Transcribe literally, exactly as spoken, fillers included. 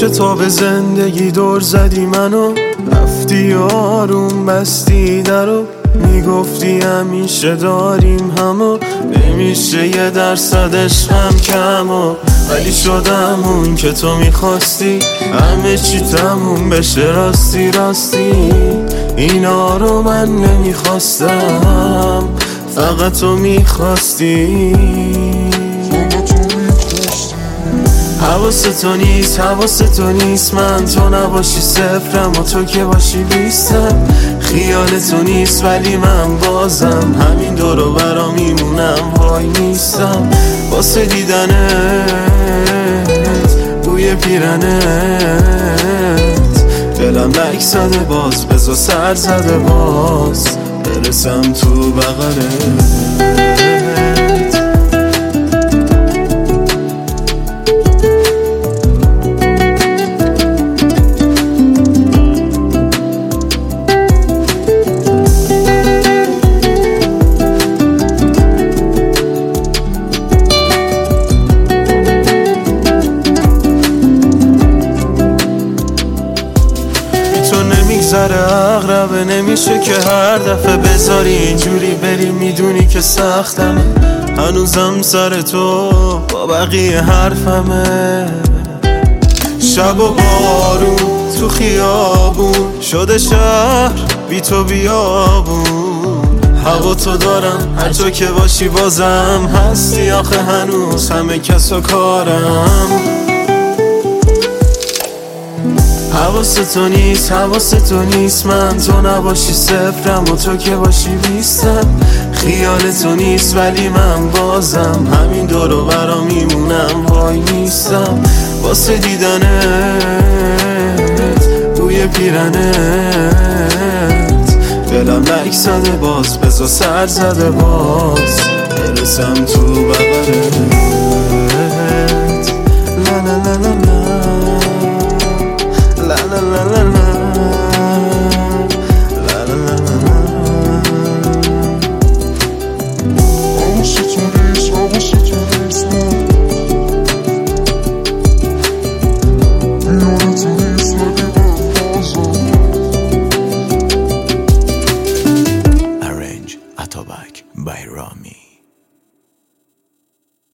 پیش تو به زندگی دور زدی منو، رفتی آروم بستی درو، میگفتی همیشه داریم همو، نمیشه یه درصد عشقم کمو، ولی شدم اون که تو میخواستی، همه چی تموم بشه راستی راستی. اینا رو من نمیخواستم، فقط تو میخواستی. حواست تو نیست، حواست تو نیست، من تو نباشی صفرم و تو که باشی بیستم. خیال تو نیست ولی من بازم همین دورو برا میمونم، وای نیستم واسه دیدنت، بوی پیرنت، دلم لک زده باز، بزا سر زده باز، برسم تو بغلت. نمیگذره اغربه، نمیشه که هر دفعه بذاری اینجوری بری، میدونی که سختمه، هنوزم سر تو با بقیه حرفمه. شب و بارون تو خیابون شده شهر، بی تو بیابون، هوا تو دارم هر جا که باشی بازم هستی، آخه هنوز همه کس و کارم. حواست تو نیست، حواست تو نیست، من تو نباشی صفرم و تو که باشی بیستم. خیال تو نیست ولی من بازم همین دورو برا میمونم، وای نیستم واسه دیدنت، بوی پیرنت، دلم لک زده باز، بزا سر زده باز، برسم تو بغلت. لا لا لا لا لا